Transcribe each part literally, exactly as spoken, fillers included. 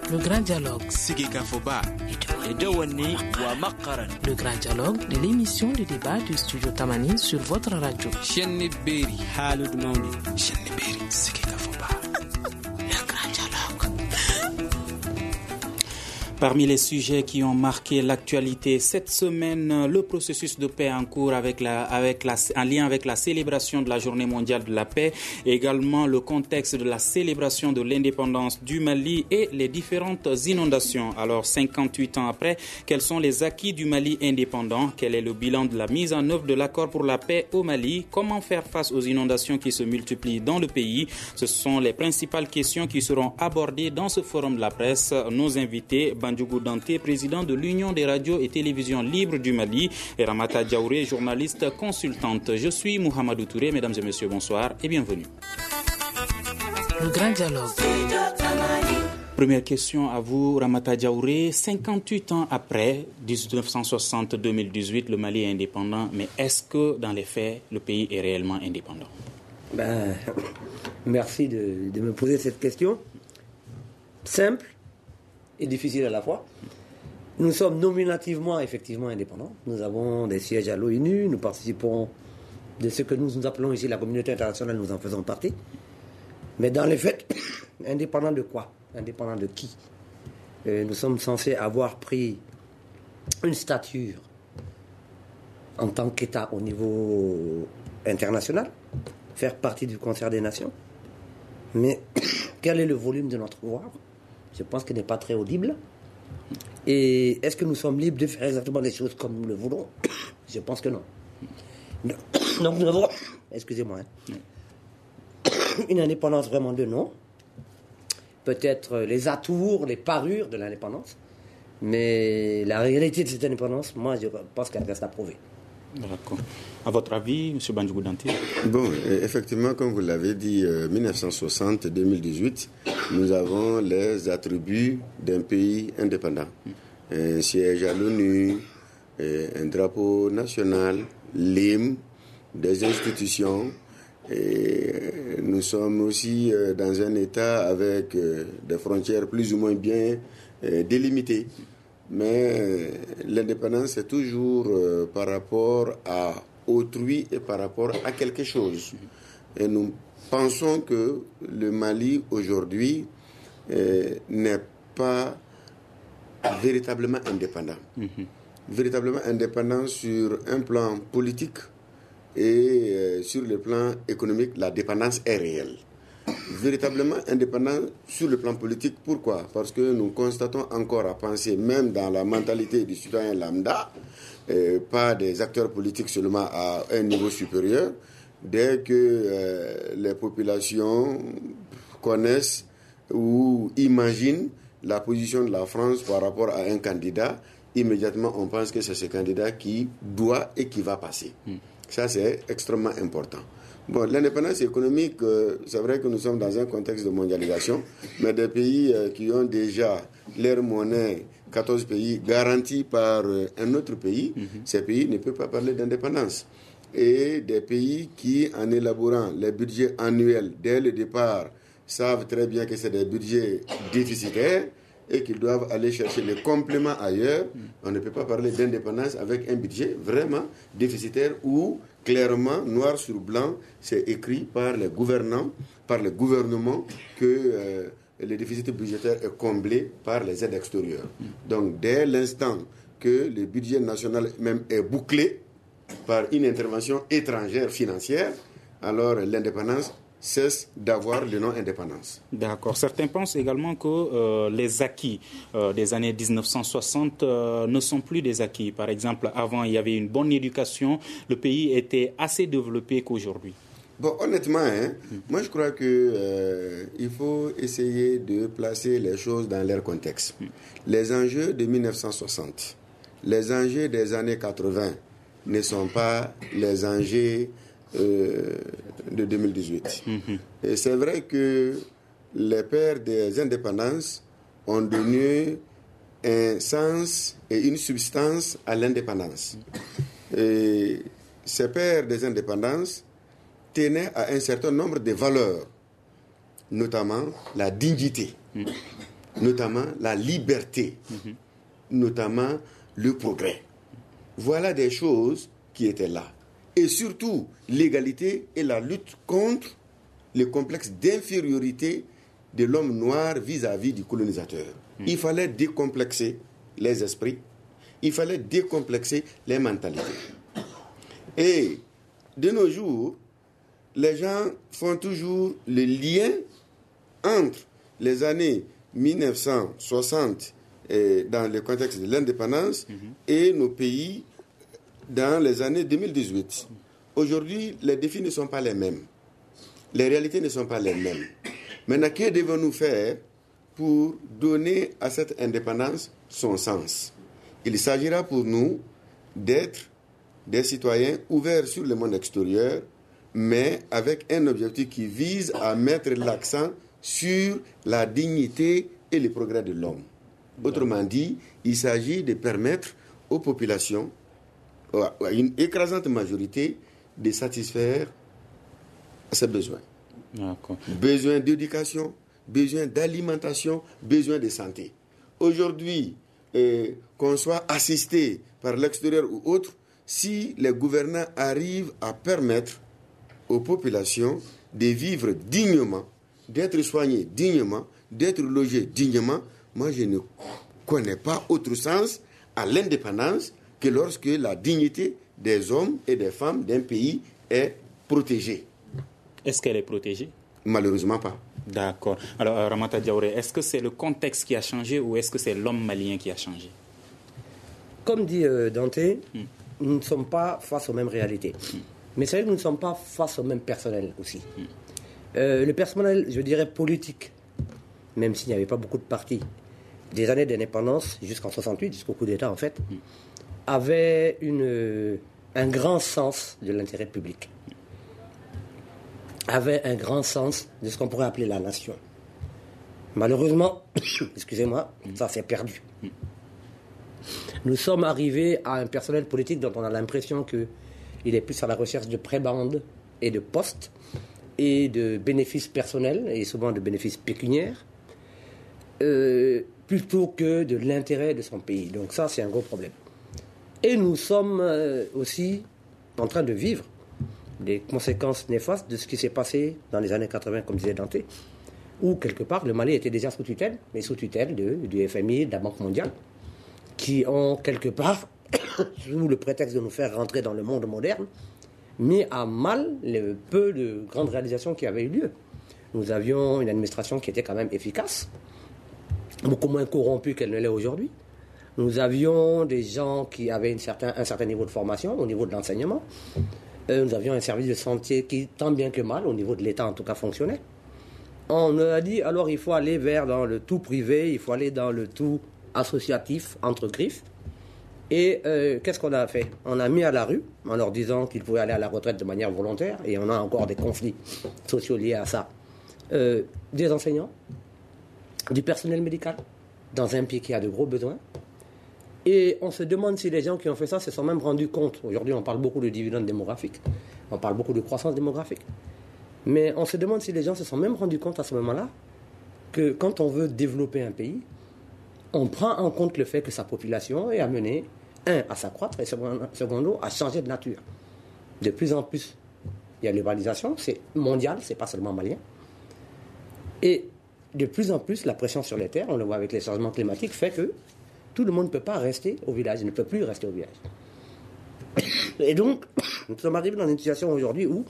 Le grand dialogue. Le grand dialogue de l'émission de débat du studio Tamani sur votre radio. Parmi les sujets qui ont marqué l'actualité cette semaine, le processus de paix en cours avec la, avec la, en lien avec la célébration de la Journée mondiale de la paix, également le contexte de la célébration de l'indépendance du Mali et les différentes inondations. Alors, cinquante-huit ans après, quels sont les acquis du Mali indépendant? Quel est le bilan de la mise en œuvre de l'accord pour la paix au Mali? Comment faire face aux inondations qui se multiplient dans le pays? Ce sont les principales questions qui seront abordées dans ce forum de la presse. Nos invités, Bandjougou Danté, président de l'Union des radios et télévisions libres du Mali, et Ramata Diaouré, journaliste consultante. Je suis Mohamedou Touré. Mesdames et messieurs, bonsoir et bienvenue. Le grand dialogue. Première question à vous, Ramata Diaouré. cinquante-huit ans après, dix-neuf cent soixante à deux mille dix-huit, le Mali est indépendant, mais est-ce que dans les faits, le pays est réellement indépendant? Ben, merci de, de me poser cette question. Simple et difficile à la fois. Nous sommes nominativement effectivement indépendants. Nous avons des sièges à l'ONU, nous participons de ce que nous, nous appelons ici la communauté internationale, nous en faisons partie. Mais dans les faits, indépendants de quoi? Indépendants de qui? euh, Nous sommes censés avoir pris une stature en tant qu'État au niveau international, faire partie du concert des nations. Mais quel est le volume de notre pouvoir? Je pense qu'il n'est pas très audible. Et est-ce que nous sommes libres de faire exactement les choses comme nous le voulons? Je pense que non. Donc nous avons, excusez-moi, hein, une indépendance vraiment de nom. Peut-être les atours, les parures de l'indépendance. Mais la réalité de cette indépendance, moi, je pense qu'elle reste à prouver. D'accord. À votre avis, M. Bandjougou Danté? Bon, effectivement, comme vous l'avez dit, euh, mille neuf cent soixante à deux mille dix-huit, nous avons les attributs d'un pays indépendant. Un siège à l'ONU, un drapeau national, l'hymne, des institutions. Et nous sommes aussi dans un État avec des frontières plus ou moins bien délimitées. Mais l'indépendance, c'est toujours par rapport à autrui et par rapport à quelque chose. Et nous pensons que le Mali, aujourd'hui, euh, n'est pas véritablement indépendant. Mm-hmm. Véritablement indépendant sur un plan politique et euh, sur le plan économique, la dépendance est réelle. Véritablement indépendant sur le plan politique, pourquoi? Parce que nous constatons encore à penser, même dans la mentalité du citoyen lambda, euh, pas des acteurs politiques seulement à un niveau supérieur, dès que euh, les populations connaissent ou imaginent la position de la France par rapport à un candidat, immédiatement on pense que c'est ce candidat qui doit et qui va passer. Mm. Ça, c'est extrêmement important. Bon, l'indépendance économique, euh, c'est vrai que nous sommes dans un contexte de mondialisation, mais des pays euh, qui ont déjà leur monnaie, quatorze pays, garantis par euh, un autre pays, mm-hmm. ces pays ne peuvent pas parler d'indépendance. Et des pays qui, en élaborant les budgets annuels dès le départ, savent très bien que c'est des budgets déficitaires et qu'ils doivent aller chercher les compléments ailleurs. On ne peut pas parler d'indépendance avec un budget vraiment déficitaire où, clairement, noir sur blanc, c'est écrit par les gouvernants, par les gouvernements que euh, le déficit budgétaire est comblé par les aides extérieures. Donc, dès l'instant que le budget national même est bouclé par une intervention étrangère financière, alors l'indépendance cesse d'avoir le nom indépendance. D'accord. Certains pensent également que euh, les acquis euh, des années dix-neuf cent soixante euh, ne sont plus des acquis. Par exemple, avant, il y avait une bonne éducation, le pays était assez développé qu'aujourd'hui. Bon, honnêtement, hein, mmh. moi je crois qu'il euh, faut essayer de placer les choses dans leur contexte. Mmh. Les enjeux de mille neuf cent soixante, les enjeux des années quatre-vingts ne sont pas les enjeux Euh, de deux mille dix-huit. Mm-hmm. Et c'est vrai que les pères des indépendances ont donné un sens et une substance à l'indépendance. Et ces pères des indépendances tenaient à un certain nombre de valeurs, notamment la dignité. Mm. notamment la liberté, mm-hmm. notamment le progrès. Voilà des choses qui étaient là. Et surtout, l'égalité et la lutte contre les complexes d'infériorité de l'homme noir vis-à-vis du colonisateur. Mm. Il fallait décomplexer les esprits, il fallait décomplexer les mentalités. Et de nos jours, les gens font toujours le lien entre les années mille neuf cent soixante et dans le contexte de l'indépendance mm-hmm. et nos pays dans les années deux mille dix-huit. Aujourd'hui, les défis ne sont pas les mêmes. Les réalités ne sont pas les mêmes. Maintenant, que devons-nous faire pour donner à cette indépendance son sens? Il s'agira pour nous d'être des citoyens ouverts sur le monde extérieur, mais avec un objectif qui vise à mettre l'accent sur la dignité et le progrès de l'homme. Autrement dit, il s'agit de permettre aux populations, à une écrasante majorité, de satisfaire ses besoins. D'accord. Besoin d'éducation, besoin d'alimentation, besoin de santé. Aujourd'hui, euh, qu'on soit assisté par l'extérieur ou autre, si les gouvernants arrivent à permettre aux populations de vivre dignement, d'être soignés dignement, d'être logés dignement, moi je ne connais pas autre sens à l'indépendance que lorsque la dignité des hommes et des femmes d'un pays est protégée. Est-ce qu'elle est protégée? Malheureusement pas. D'accord. Alors, Ramata Diaouré, est-ce que c'est le contexte qui a changé ou est-ce que c'est l'homme malien qui a changé? Comme dit euh, Dante, hmm. nous ne sommes pas face aux mêmes réalités. Hmm. Mais c'est vrai que nous ne sommes pas face au même personnel aussi. Hmm. Euh, le personnel, je dirais, politique, même s'il n'y avait pas beaucoup de partis, des années d'indépendance, jusqu'en soixante-huit, jusqu'au coup d'État en fait, hmm. avait une, un grand sens de l'intérêt public. Avait un grand sens de ce qu'on pourrait appeler la nation. Malheureusement, excusez-moi, ça s'est perdu. Nous sommes arrivés à un personnel politique dont on a l'impression qu'il est plus à la recherche de prébendes et de postes et de bénéfices personnels et souvent de bénéfices pécuniaires euh, plutôt que de l'intérêt de son pays. Donc ça, c'est un gros problème. Et nous sommes euh, aussi en train de vivre des conséquences néfastes de ce qui s'est passé dans les années quatre-vingts, comme disait Dante, où quelque part le Mali était déjà sous tutelle, mais sous tutelle de, du F M I, de la Banque mondiale, qui ont quelque part, sous le prétexte de nous faire rentrer dans le monde moderne, mis à mal le peu de grandes réalisations qui avaient eu lieu. Nous avions une administration qui était quand même efficace, beaucoup moins corrompue qu'elle ne l'est aujourd'hui. Nous avions des gens qui avaient une certain, un certain niveau de formation au niveau de l'enseignement. Euh, nous avions un service de santé qui, tant bien que mal, au niveau de l'État en tout cas, fonctionnait. On a dit, alors il faut aller vers dans le tout privé, il faut aller dans le tout associatif, entre griffes. Et euh, qu'est-ce qu'on a fait? On a mis à la rue, en leur disant qu'ils pouvaient aller à la retraite de manière volontaire, et on a encore des conflits sociaux liés à ça, euh, des enseignants, du personnel médical, dans un pays qui a de gros besoins. Et on se demande si les gens qui ont fait ça se sont même rendus compte. Aujourd'hui, on parle beaucoup de dividendes démographiques, on parle beaucoup de croissance démographique. Mais on se demande si les gens se sont même rendus compte à ce moment-là que quand on veut développer un pays, on prend en compte le fait que sa population est amenée, un, à s'accroître et secondo, à changer de nature. De plus en plus, il y a l'urbanisation, c'est mondial, c'est pas seulement malien. Et de plus en plus, la pression sur les terres, on le voit avec les changements climatiques, fait que tout le monde ne peut pas rester au village, il ne peut plus rester au village. Et donc, nous sommes arrivés dans une situation aujourd'hui où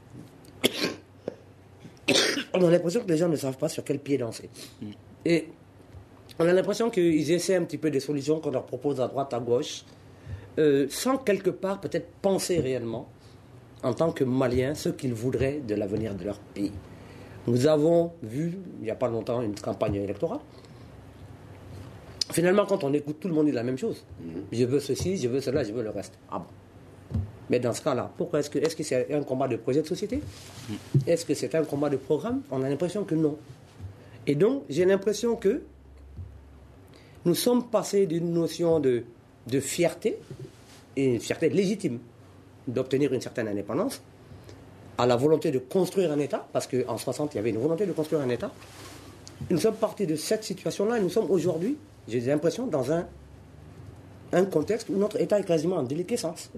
on a l'impression que les gens ne savent pas sur quel pied danser. Et on a l'impression qu'ils essaient un petit peu des solutions qu'on leur propose à droite, à gauche, euh, sans quelque part peut-être penser réellement, en tant que Maliens, ce qu'ils voudraient de l'avenir de leur pays. Nous avons vu, il n'y a pas longtemps, une campagne électorale. Finalement, quand on écoute, tout le monde dit la même chose. Je veux ceci, je veux cela, je veux le reste. Ah bon. Mais dans ce cas-là, pourquoi est-ce que, est-ce que c'est un combat de projet de société? Est-ce que c'est un combat de programme? On a l'impression que non. Et donc, j'ai l'impression que nous sommes passés d'une notion de, de fierté, et une fierté légitime, d'obtenir une certaine indépendance, à la volonté de construire un État, parce qu'en soixante, il y avait une volonté de construire un État, nous sommes partis de cette situation-là et nous sommes aujourd'hui, j'ai l'impression, dans un, un contexte où notre État est quasiment en déliquescence.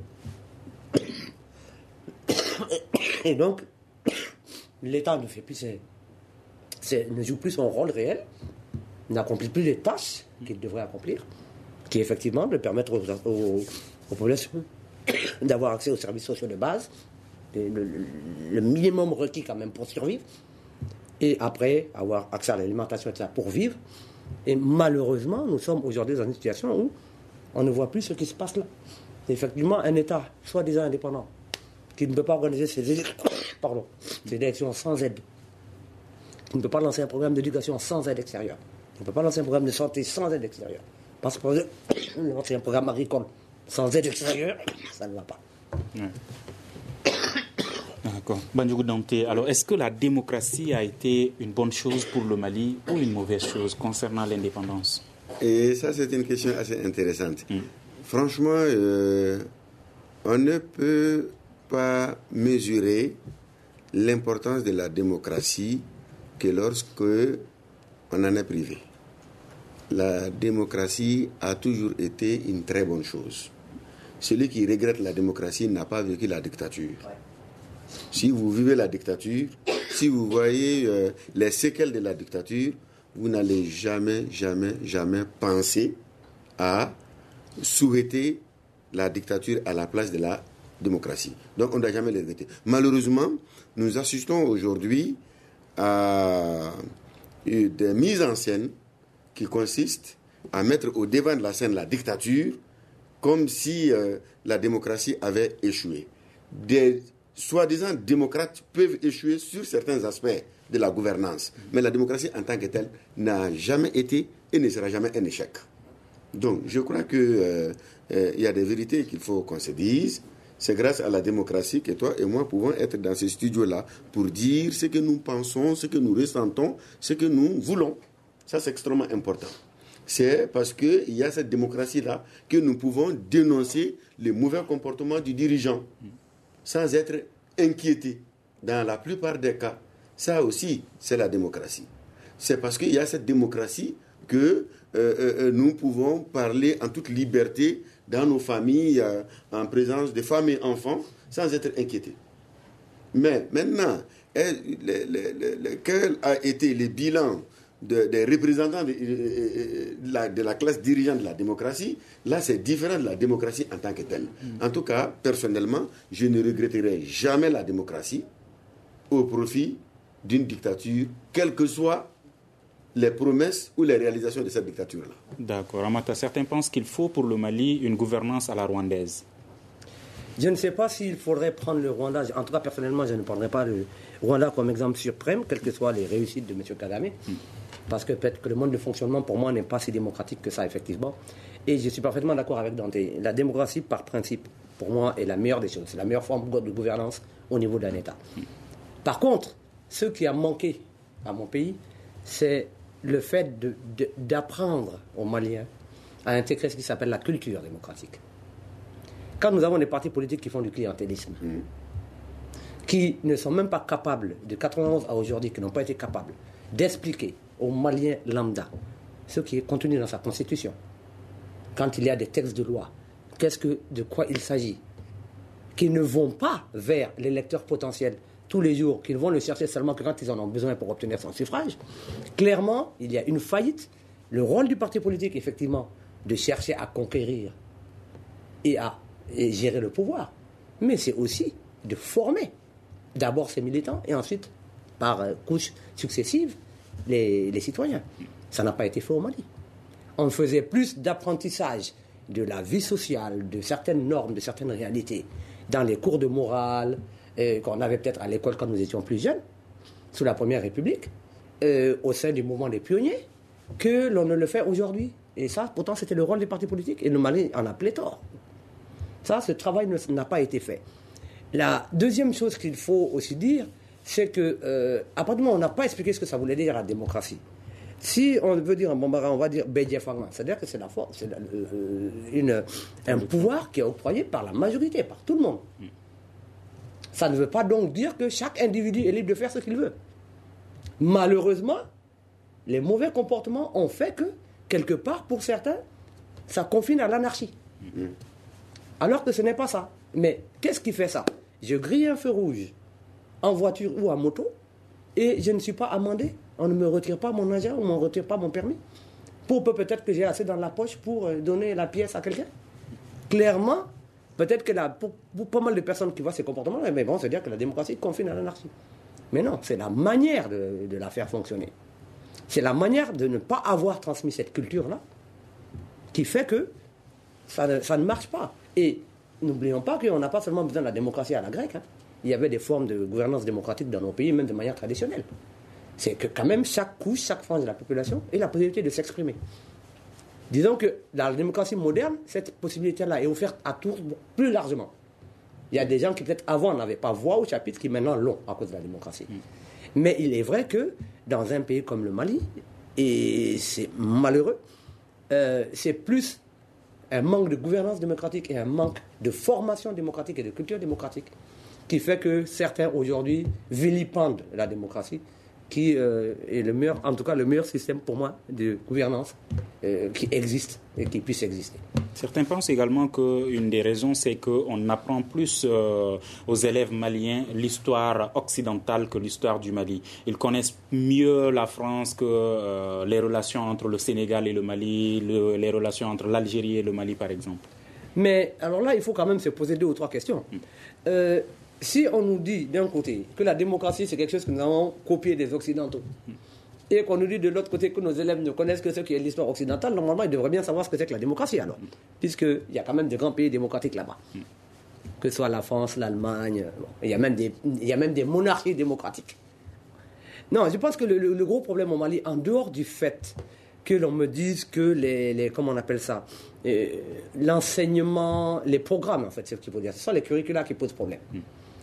Et donc, l'État ne fait plus ses, ses, ne joue plus son rôle réel, n'accomplit plus les tâches qu'il devrait accomplir, qui est effectivement de permettre aux, aux, aux populations d'avoir accès aux services sociaux de base, le, le, le minimum requis quand même pour survivre, et après avoir accès à l'alimentation, et cetera, pour vivre. Et malheureusement, nous sommes aujourd'hui dans une situation où on ne voit plus ce qui se passe là. C'est effectivement un État, soi-disant indépendant, qui ne peut pas organiser ses, pardon, ses élections sans aide, qui ne peut pas lancer un programme d'éducation sans aide extérieure, qui ne peut pas lancer un programme de santé sans aide extérieure, parce que lancer un programme agricole sans aide extérieure, ça ne va pas. Ouais. D'accord. Bandjougou Dante, alors est-ce que la démocratie a été une bonne chose pour le Mali ou une mauvaise chose concernant l'indépendance? Et ça, c'est une question assez intéressante. Mm. Franchement, euh, on ne peut pas mesurer l'importance de la démocratie que lorsque on en est privé. La démocratie a toujours été une très bonne chose. Celui qui regrette la démocratie n'a pas vécu la dictature. Si vous vivez la dictature, si vous voyez euh, les séquelles de la dictature, vous n'allez jamais, jamais, jamais penser à souhaiter la dictature à la place de la démocratie. Donc on ne doit jamais les regretter. Malheureusement, nous assistons aujourd'hui à des mises en scène qui consistent à mettre au devant de la scène la dictature comme si euh, la démocratie avait échoué. Des soi-disant démocrates peuvent échouer sur certains aspects de la gouvernance, mais la démocratie en tant que telle n'a jamais été et ne sera jamais un échec. Donc je crois qu'il euh, euh, y a des vérités qu'il faut qu'on se dise. C'est grâce à la démocratie que toi et moi pouvons être dans ce studio-là pour dire ce que nous pensons, ce que nous ressentons, ce que nous voulons. Ça, c'est extrêmement important. C'est parce qu'il y a cette démocratie-là que nous pouvons dénoncer les mauvais comportements du dirigeant sans être inquiétés. Dans la plupart des cas, ça aussi, c'est la démocratie. C'est parce qu'il y a cette démocratie que euh, euh, nous pouvons parler en toute liberté dans nos familles, euh, en présence de femmes et enfants, sans être inquiétés. Mais maintenant, elle, le, le, le, quel a été le bilan de, des représentants de, de, la, de la classe dirigeante de la démocratie? Là, c'est différent de la démocratie en tant que telle. Mm. En tout cas, personnellement, je ne regretterai jamais la démocratie au profit d'une dictature, quelles que soient les promesses ou les réalisations de cette dictature-là. D'accord. Amata, certains pensent qu'il faut pour le Mali une gouvernance à la rwandaise. Je ne sais pas s'il faudrait prendre le Rwanda. En tout cas, personnellement, je ne prendrais pas le Rwanda comme exemple suprême, quelles que soient les réussites de M. Kagame. Mm. Parce que peut-être que le mode de fonctionnement, pour moi, n'est pas si démocratique que ça, effectivement. Et je suis parfaitement d'accord avec Dante. La démocratie, par principe, pour moi, est la meilleure des choses. C'est la meilleure forme de gouvernance au niveau d'un État. Mm. Par contre, ce qui a manqué à mon pays, c'est le fait de, de, d'apprendre aux Maliens à intégrer ce qui s'appelle la culture démocratique. Quand nous avons des partis politiques qui font du clientélisme, mmh. qui ne sont même pas capables, de quatre-vingt-onze à aujourd'hui, qui n'ont pas été capables d'expliquer aux Maliens lambda ce qui est contenu dans sa constitution, quand il y a des textes de loi, qu'est-ce que, de quoi il s'agit, qui ne vont pas vers l'électeur potentiel tous les jours, qu'ils vont le chercher seulement que quand ils en ont besoin pour obtenir son suffrage. Clairement, il y a une faillite. Le rôle du parti politique, effectivement, de chercher à conquérir et à et gérer le pouvoir. Mais c'est aussi de former d'abord ses militants et ensuite, par euh, couches successives, les, les citoyens. Ça n'a pas été fait au Mali. On faisait plus d'apprentissage de la vie sociale, de certaines normes, de certaines réalités, dans les cours de morale, Euh, qu'on avait peut-être à l'école quand nous étions plus jeunes, sous la Première République, euh, au sein du mouvement des pionniers, que l'on ne le fait aujourd'hui. Et ça, pourtant, c'était le rôle des partis politiques. Et le Mali en a pléthore. Ça, ce travail ne, n'a pas été fait. La deuxième chose qu'il faut aussi dire, c'est que, euh, à partir du moment où on n'a pas expliqué ce que ça voulait dire la démocratie, si on veut dire un bombardement, on va dire Bédié Fangman, c'est-à-dire que c'est, la force, c'est la, euh, une, un pouvoir qui est octroyé par la majorité, par tout le monde. Ça ne veut pas donc dire que chaque individu est libre de faire ce qu'il veut. Malheureusement, les mauvais comportements ont fait que, quelque part, pour certains, ça confine à l'anarchie. Mmh. Alors que ce n'est pas ça. Mais qu'est-ce qui fait ça? Je grille un feu rouge en voiture ou en moto et je ne suis pas amendé. On ne me retire pas mon agent ou on ne me retire pas mon permis. Pour peu peut-être que j'ai assez dans la poche pour donner la pièce à quelqu'un. Clairement, peut-être que la, pour, pour pas mal de personnes qui voient ces comportements-là, mais vont se dire que la démocratie confine à l'anarchie. Mais non, c'est la manière de, de la faire fonctionner. C'est la manière de ne pas avoir transmis cette culture-là qui fait que ça ne, ça ne marche pas. Et n'oublions pas qu'on n'a pas seulement besoin de la démocratie à la grecque. Hein. Il y avait des formes de gouvernance démocratique dans nos pays, même de manière traditionnelle. C'est que quand même chaque couche, chaque frange de la population ait la possibilité de s'exprimer. Disons que dans la démocratie moderne, cette possibilité-là est offerte à tous plus largement. Il y a des gens qui peut-être avant n'avaient pas voix au chapitre, qui maintenant l'ont à cause de la démocratie. Mmh. Mais il est vrai que dans un pays comme le Mali, et c'est malheureux, euh, c'est plus un manque de gouvernance démocratique et un manque de formation démocratique et de culture démocratique qui fait que certains aujourd'hui vilipendent la démocratie, qui euh, est le meilleur, en tout cas le meilleur système pour moi de gouvernance euh, qui existe et qui puisse exister. Certains pensent également qu'une des raisons, c'est qu'on apprend plus euh, aux élèves maliens l'histoire occidentale que l'histoire du Mali. Ils connaissent mieux la France que euh, les relations entre le Sénégal et le Mali, le, les relations entre l'Algérie et le Mali, par exemple. Mais alors là, il faut quand même se poser deux ou trois questions. Mm. Euh, si on nous dit d'un côté que la démocratie, c'est quelque chose que nous avons copié des Occidentaux, mm. et qu'on nous dit de l'autre côté que nos élèves ne connaissent que ce qui est l'histoire occidentale, normalement, ils devraient bien savoir ce que c'est que la démocratie, alors. Mm. Puisqu'il y a quand même de grands pays démocratiques là-bas. Mm. Que ce soit la France, l'Allemagne, bon, il y a même des, il y a même des monarchies démocratiques. Non, je pense que le, le, le gros problème au Mali, en dehors du fait que l'on me dise que les, les comment on appelle ça, euh, l'enseignement, les programmes, en fait, c'est ce qu'il faut dire, ce sont les curricula qui posent problème. Mm.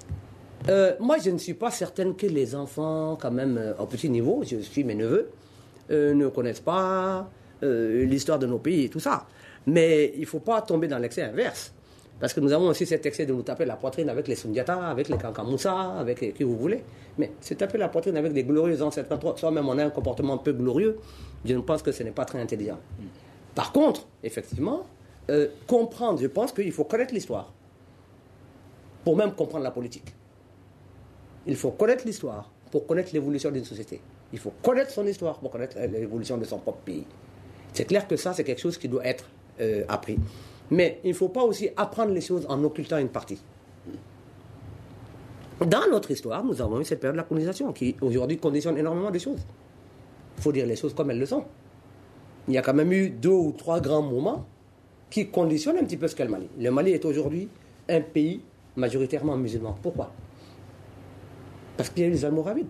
Euh, moi, je ne suis pas certaine que les enfants, quand même, euh, au petit niveau, je suis mes neveux, euh, ne connaissent pas euh, l'histoire de nos pays et tout ça. Mais il ne faut pas tomber dans l'excès inverse. Parce que nous avons aussi cet excès de nous taper la poitrine avec les Sundiata, avec les Kankamoussa, avec les, qui vous voulez. Mais se taper la poitrine avec des glorieux ancêtres, quand soi-même on a un comportement peu glorieux, je ne pense que ce n'est pas très intelligent. Par contre, effectivement, euh, comprendre, je pense qu'il faut connaître l'histoire pour même comprendre la politique. Il faut connaître l'histoire pour connaître l'évolution d'une société. Il faut connaître son histoire pour connaître l'évolution de son propre pays. C'est clair que ça, c'est quelque chose qui doit être euh, appris. Mais il ne faut pas aussi apprendre les choses en occultant une partie. Dans notre histoire, nous avons eu cette période de la colonisation qui, aujourd'hui, conditionne énormément de choses. Il faut dire les choses comme elles le sont. Il y a quand même eu deux ou trois grands moments qui conditionnent un petit peu ce qu'est le Mali. Le Mali est aujourd'hui un pays majoritairement musulman. Pourquoi ? Parce qu'il y a eu les Almoravides.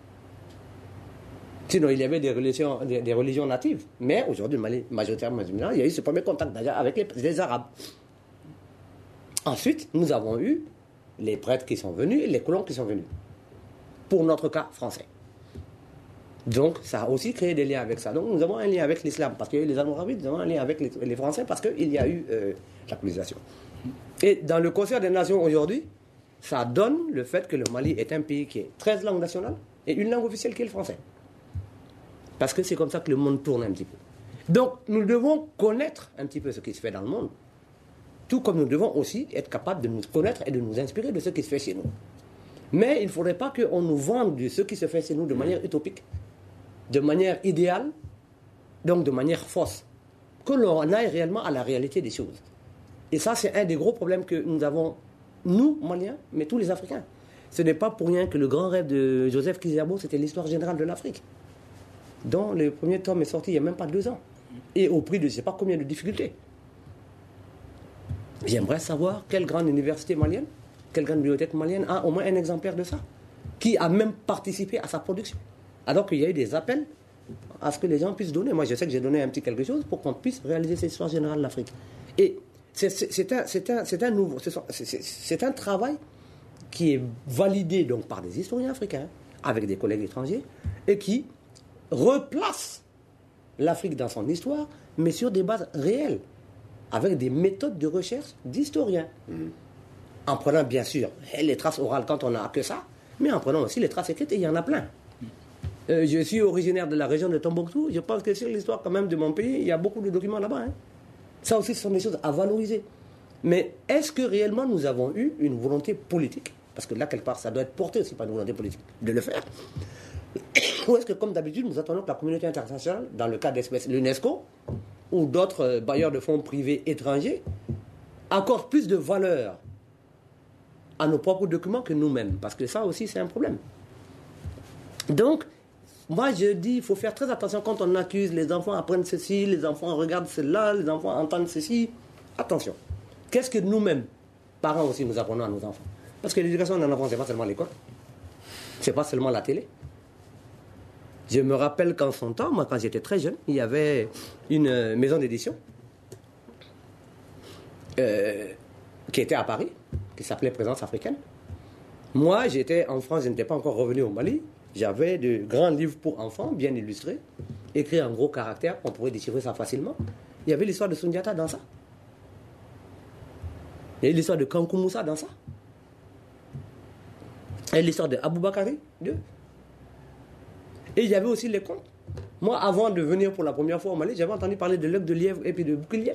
Sinon, il y avait des religions, des, des religions natives. Mais aujourd'hui, le Mali, majoritairement musulman, il y a eu ce premier contact déjà avec les, les Arabes. Ensuite, nous avons eu les prêtres qui sont venus et les colons qui sont venus. Pour notre cas français. Donc, ça a aussi créé des liens avec ça. Donc, nous avons un lien avec l'islam parce qu'il y a eu les Almoravides, nous avons un lien avec les, les Français parce qu'il y a eu euh, la colonisation. Et dans le concert des nations aujourd'hui, ça donne le fait que le Mali est un pays qui est treize langues nationales et une langue officielle qui est le français. Parce que c'est comme ça que le monde tourne un petit peu. Donc, nous devons connaître un petit peu ce qui se fait dans le monde. Tout comme nous devons aussi être capables de nous connaître et de nous inspirer de ce qui se fait chez nous. Mais il ne faudrait pas qu'on nous vende de ce qui se fait chez nous de manière utopique, de manière idéale, donc de manière fausse. Que l'on aille réellement à la réalité des choses. Et ça, c'est un des gros problèmes que nous avons, nous, Maliens, mais tous les Africains. Ce n'est pas pour rien que le grand rêve de Joseph Kizerbo, c'était l'histoire générale de l'Afrique, dont le premier tome est sorti il n'y a même pas deux ans, et au prix de je ne sais pas combien de difficultés. J'aimerais savoir quelle grande université malienne, quelle grande bibliothèque malienne a au moins un exemplaire de ça, qui a même participé à sa production. Alors qu'il y a eu des appels à ce que les gens puissent donner. Moi, je sais que j'ai donné un petit quelque chose pour qu'on puisse réaliser cette histoire générale de l'Afrique. Et c'est, c'est, c'est, un, c'est, un, c'est un nouveau, c'est, c'est, c'est un travail qui est validé donc par des historiens africains, avec des collègues étrangers, et qui replace l'Afrique dans son histoire, mais sur des bases réelles, avec des méthodes de recherche d'historiens. Mmh. En prenant bien sûr les traces orales quand on n'a que ça, mais en prenant aussi les traces écrites, et il y en a plein. Euh, je suis originaire de la région de Tombouctou. Je pense que sur l'histoire quand même de mon pays, il y a beaucoup de documents là-bas. Hein. Ça aussi, ce sont des choses à valoriser. Mais est-ce que réellement nous avons eu une volonté politique? Parce que là, quelque part, ça doit être porté aussi par une volonté politique de le faire. Ou est-ce que, comme d'habitude, nous attendons que la communauté internationale, dans le cas d'espèce l'UNESCO, ou d'autres bailleurs de fonds privés étrangers, accordent plus de valeur à nos propres documents que nous-mêmes? Parce que ça aussi, c'est un problème. Donc, moi, je dis, il faut faire très attention quand on accuse les enfants apprennent ceci, les enfants regardent cela, les enfants entendent ceci. Attention. Qu'est-ce que nous-mêmes, parents aussi, nous apprenons à nos enfants? Parce que l'éducation d'un enfant, ce n'est pas seulement l'école. Ce n'est pas seulement la télé. Je me rappelle qu'en son temps, moi, quand j'étais très jeune, il y avait une maison d'édition euh, qui était à Paris, qui s'appelait Présence africaine. Moi, j'étais en France, je n'étais pas encore revenu au Mali. J'avais de grands livres pour enfants, bien illustrés, écrits en gros caractères, on pourrait déchiffrer ça facilement. Il y avait l'histoire de Sundiata dans ça. Il y a l'histoire de Kankou Moussa dans ça. Il y a l'histoire de Aboubakari. De... Et il y avait aussi les contes. Moi, avant de venir pour la première fois au Mali, j'avais entendu parler de l'œuf de lièvre et puis de bouclier.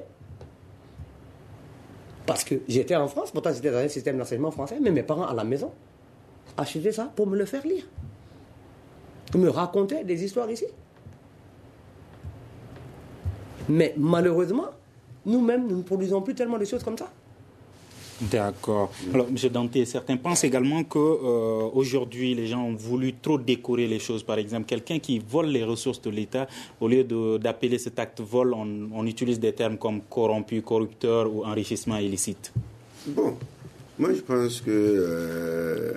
Parce que j'étais en France, pourtant j'étais dans un système d'enseignement français, mais mes parents à la maison achetaient ça pour me le faire lire. Ils me racontaient des histoires ici. Mais malheureusement, nous-mêmes, nous ne produisons plus tellement de choses comme ça. D'accord. Alors, M. Danté, certains pensent également qu'aujourd'hui, euh, les gens ont voulu trop décorer les choses. Par exemple, quelqu'un qui vole les ressources de l'État, au lieu de, d'appeler cet acte vol, on, on utilise des termes comme corrompu, corrupteur ou enrichissement illicite. Bon, moi je pense que euh,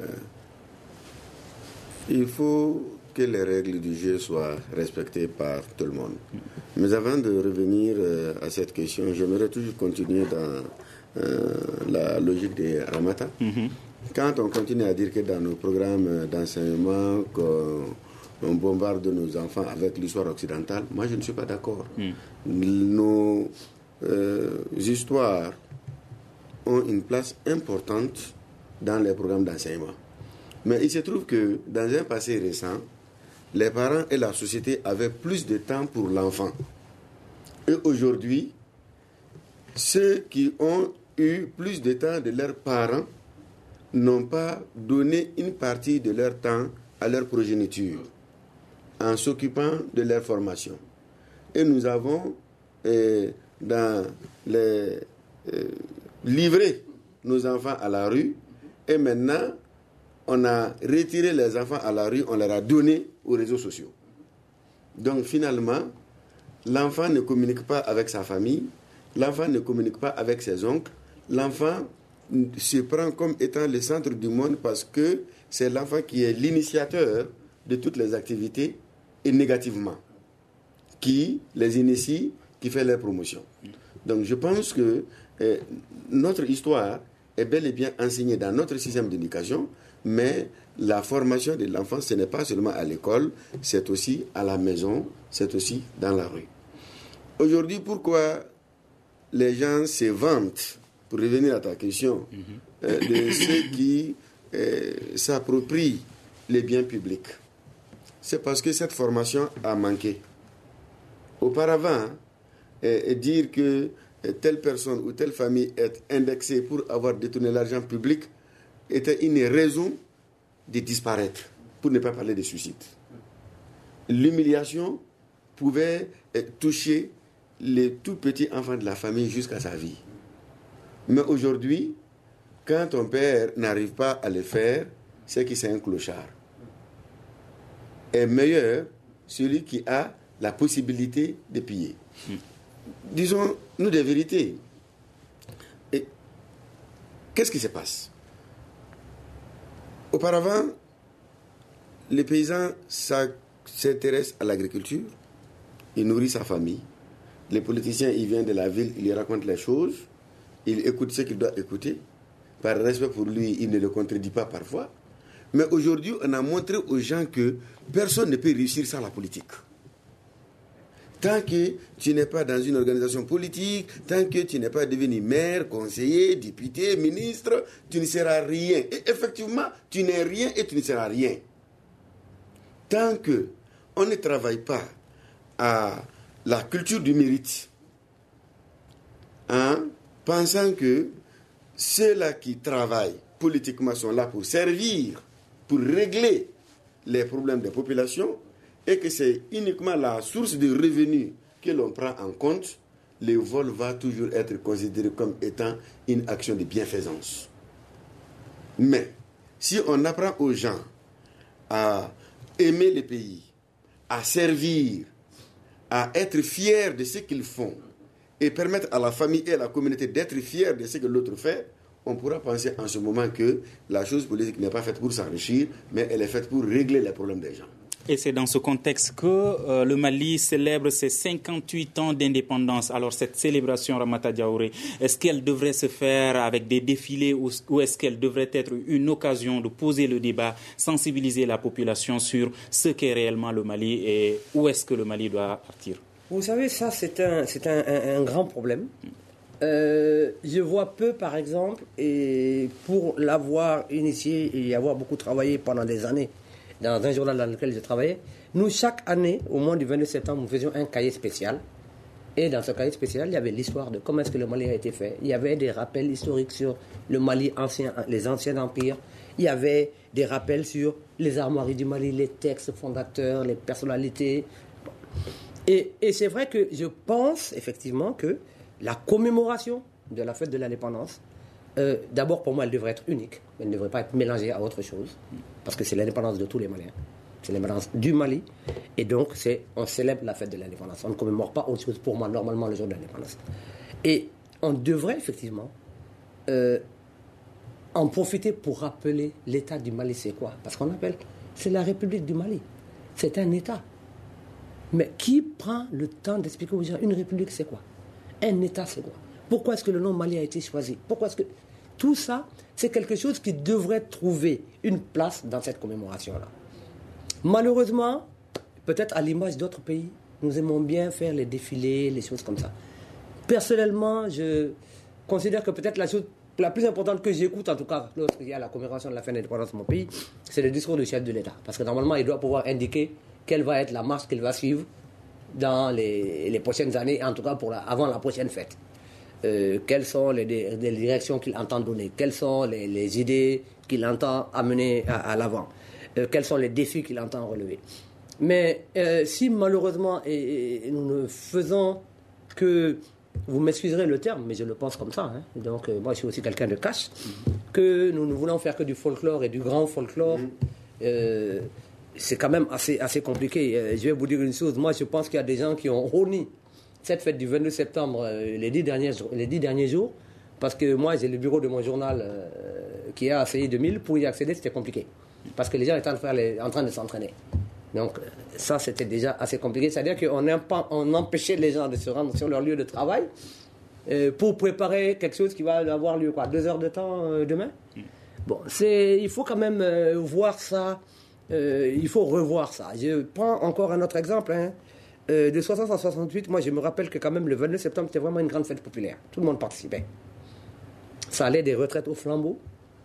il faut que les règles du jeu soient respectées par tout le monde. Mais avant de revenir euh, à cette question, j'aimerais toujours continuer dans Euh, la logique des Ramata. Mm-hmm. Quand on continue à dire que dans nos programmes d'enseignement qu'on bombarde nos enfants avec l'histoire occidentale, moi je ne suis pas d'accord. Mm. Nos euh, histoires ont une place importante dans les programmes d'enseignement. Mais il se trouve que dans un passé récent, les parents et la société avaient plus de temps pour l'enfant. Et aujourd'hui, ceux qui ont eu plus de temps de leurs parents n'ont pas donné une partie de leur temps à leur progéniture en s'occupant de leur formation. Et nous avons euh, dans les, euh, livré nos enfants à la rue et maintenant on a retiré les enfants à la rue, on leur a donné aux réseaux sociaux. Donc finalement, l'enfant ne communique pas avec sa famille, l'enfant ne communique pas avec ses oncles. L'enfant se prend comme étant le centre du monde parce que c'est l'enfant qui est l'initiateur de toutes les activités et négativement, qui les initie, qui fait leur promotion. Donc je pense que eh, notre histoire est bel et bien enseignée dans notre système d'éducation, mais la formation de l'enfant, ce n'est pas seulement à l'école, c'est aussi à la maison, c'est aussi dans la rue. Aujourd'hui, pourquoi les gens se vantent, pour revenir à ta question, mm-hmm. euh, de ceux qui euh, s'approprient les biens publics? C'est parce que cette formation a manqué. Auparavant, euh, dire que euh, telle personne ou telle famille est indexée pour avoir détourné l'argent public était une raison de disparaître, pour ne pas parler de suicide. L'humiliation pouvait euh, toucher les tout petits enfants de la famille jusqu'à sa vie. Mais aujourd'hui, quand ton père n'arrive pas à le faire, c'est que c'est un clochard. Est meilleur celui qui a la possibilité de piller. Mmh. Disons-nous des vérités. Et qu'est-ce qui se passe? Auparavant, les paysans s'intéressent à l'agriculture, ils nourrissent sa famille. Les politiciens, ils viennent de la ville, ils lui racontent les choses. Il écoute ce qu'il doit écouter. Par respect pour lui, il ne le contredit pas parfois. Mais aujourd'hui, on a montré aux gens que personne ne peut réussir sans la politique. Tant que tu n'es pas dans une organisation politique, tant que tu n'es pas devenu maire, conseiller, député, ministre, tu ne seras rien. Et effectivement, tu n'es rien et tu ne seras rien. Tant que on ne travaille pas à la culture du mérite, en pensant que ceux-là qui travaillent politiquement sont là pour servir, pour régler les problèmes des populations, et que c'est uniquement la source de revenus que l'on prend en compte, le vol va toujours être considéré comme étant une action de bienfaisance. Mais si on apprend aux gens à aimer le pays, à servir, à être fiers de ce qu'ils font, et permettre à la famille et à la communauté d'être fiers de ce que l'autre fait, on pourra penser en ce moment que la chose politique n'est pas faite pour s'enrichir, mais elle est faite pour régler les problèmes des gens. Et c'est dans ce contexte que euh, le Mali célèbre ses cinquante-huit ans d'indépendance. Alors cette célébration, Ramata Diaouré, est-ce qu'elle devrait se faire avec des défilés ou, ou est-ce qu'elle devrait être une occasion de poser le débat, sensibiliser la population sur ce qu'est réellement le Mali et où est-ce que le Mali doit partir? Vous savez, ça c'est un, c'est un, un, un grand problème. Euh, je vois peu, par exemple, et pour l'avoir initié et y avoir beaucoup travaillé pendant des années, dans un journal dans lequel je travaillais, nous, chaque année, au mois du vingt-deux septembre, nous faisions un cahier spécial. Et dans ce cahier spécial, il y avait l'histoire de comment est-ce que le Mali a été fait. Il y avait des rappels historiques sur le Mali ancien, les anciens empires. Il y avait des rappels sur les armoiries du Mali, les textes fondateurs, les personnalités. Et, et c'est vrai que je pense, effectivement, que la commémoration de la fête de l'indépendance, Euh, d'abord, pour moi, elle devrait être unique. Elle ne devrait pas être mélangée à autre chose. Parce que c'est l'indépendance de tous les Maliens. C'est l'indépendance du Mali. Et donc, c'est, on célèbre la fête de l'indépendance. On ne commémore pas autre chose, pour moi, normalement, le jour de l'indépendance. Et on devrait, effectivement, euh, en profiter pour rappeler l'État du Mali, c'est quoi? Parce qu'on appelle, c'est la République du Mali. C'est un État. Mais qui prend le temps d'expliquer aux gens, une République, c'est quoi? Un État, c'est quoi? Pourquoi est-ce que le nom Mali a été choisi? Pourquoi est-ce que... Tout ça, c'est quelque chose qui devrait trouver une place dans cette commémoration-là. Malheureusement, peut-être à l'image d'autres pays, nous aimons bien faire les défilés, les choses comme ça. Personnellement, je considère que peut-être la chose la plus importante que j'écoute, en tout cas lorsqu'il y a la commémoration de la fin de l'indépendance de mon pays, c'est le discours du chef de l'État. Parce que normalement, il doit pouvoir indiquer quelle va être la marche qu'il va suivre dans les, les prochaines années, en tout cas pour la, avant la prochaine fête. Euh, quelles sont les, les directions qu'il entend donner, quelles sont les, les idées qu'il entend amener à, à l'avant, euh, quels sont les défis qu'il entend relever. Mais euh, si malheureusement et, et nous ne faisons que, vous m'excuserez le terme, mais je le pense comme ça, hein, donc euh, moi je suis aussi quelqu'un de cash, mm-hmm. que nous ne voulons faire que du folklore et du grand folklore, mm-hmm. euh, c'est quand même assez, assez compliqué. Euh, je vais vous dire une chose, moi je pense qu'il y a des gens qui ont roni cette fête du vingt-deux septembre, euh, les, dix derniers, les dix derniers jours, parce que moi, j'ai le bureau de mon journal euh, qui est à A C I deux mille. Pour y accéder, c'était compliqué. Parce que les gens étaient en train de, faire les, en train de s'entraîner. Donc, ça, c'était déjà assez compliqué. C'est-à-dire qu'on on empêchait les gens de se rendre sur leur lieu de travail euh, pour préparer quelque chose qui va avoir lieu, quoi, deux heures de temps euh, demain. Bon, c'est, il faut quand même euh, voir ça. Euh, il faut revoir ça. Je prends encore un autre exemple, hein. Euh, de soixante à soixante-huit, moi je me rappelle que quand même le vingt-deux septembre c'était vraiment une grande fête populaire. Tout le monde participait. Ça allait des retraites au flambeau,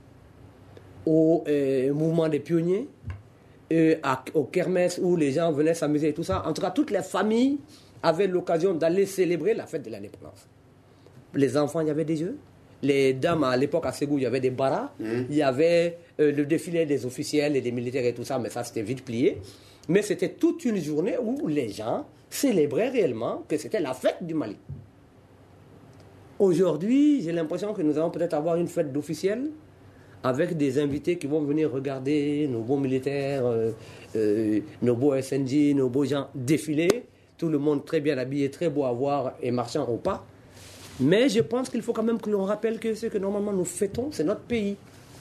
au euh, mouvement des pionniers, euh, à, au kermesse où les gens venaient s'amuser et tout ça. En tout cas, toutes les familles avaient l'occasion d'aller célébrer la fête de l'indépendance. Les enfants, il y avait des jeux. Les dames, à l'époque, à Ségou, il y avait des baras. Mmh. Il y avait euh, le défilé des officiels et des militaires et tout ça, mais ça c'était vite plié. Mais c'était toute une journée où les gens célébraient réellement que c'était la fête du Mali. Aujourd'hui, j'ai l'impression que nous allons peut-être avoir une fête d'officiels avec des invités qui vont venir regarder nos beaux militaires, euh, euh, nos beaux S N J, nos beaux gens défiler. Tout le monde très bien habillé, très beau à voir et marchant au pas. Mais je pense qu'il faut quand même que l'on rappelle que ce que normalement nous fêtons, c'est notre pays.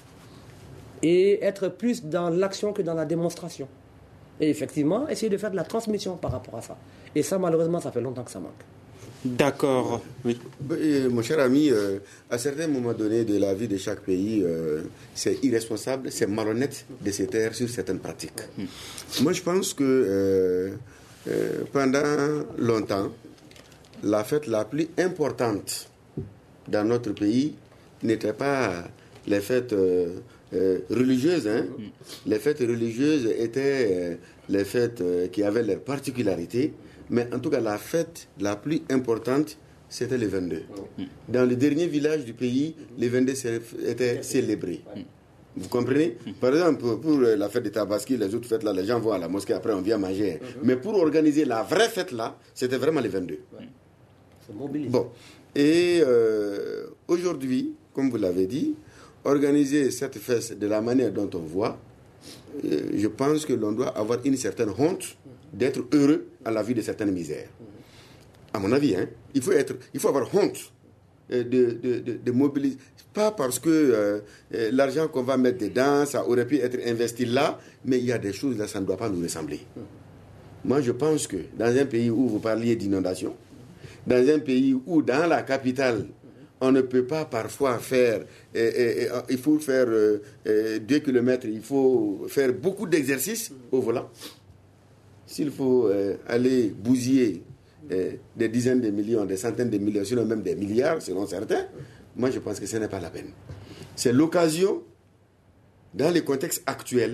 Et être plus dans l'action que dans la démonstration. Et effectivement, essayer de faire de la transmission par rapport à ça. Et ça, malheureusement, ça fait longtemps que ça manque. D'accord, oui. Et, mon cher ami, euh, à certains moments donnés de la vie de chaque pays, euh, c'est irresponsable, c'est malhonnête de se taire sur certaines pratiques. Mmh. Moi, je pense que euh, euh, pendant longtemps, la fête la plus importante dans notre pays n'était pas les fêtes euh, euh, religieuses. Hein. Mm. Les fêtes religieuses étaient euh, les fêtes euh, qui avaient leurs particularités, mais en tout cas, la fête la plus importante, c'était le vingt-deux. Mm. Dans le dernier village du pays, le vingt-deux était célébré. Mm. Vous comprenez? Par exemple, pour la fête de Tabaski, les autres fêtes là, les gens vont à la mosquée, après on vient manger. Mm-hmm. Mais pour organiser la vraie fête là, c'était vraiment le vingt-deux. Ouais. C'est mobilisé. Bon. Et euh, aujourd'hui, comme vous l'avez dit, organiser cette fête de la manière dont on voit, euh, je pense que l'on doit avoir une certaine honte d'être heureux à la vue de certaines misères. À mon avis, hein, il faut être, il faut avoir honte de, de, de, de mobiliser. Pas parce que euh, l'argent qu'on va mettre dedans, ça aurait pu être investi là, mais il y a des choses là, ça ne doit pas nous ressembler. Moi, je pense que dans un pays où vous parliez d'inondation, dans un pays où, dans la capitale, on ne peut pas parfois faire, euh, euh, euh, il faut faire euh, euh, deux kilomètres, il faut faire beaucoup d'exercices au volant. S'il faut euh, aller bousiller euh, des dizaines de millions, des centaines de millions, sinon même des milliards, selon certains, moi je pense que ce n'est pas la peine. C'est l'occasion, dans le contexte actuel,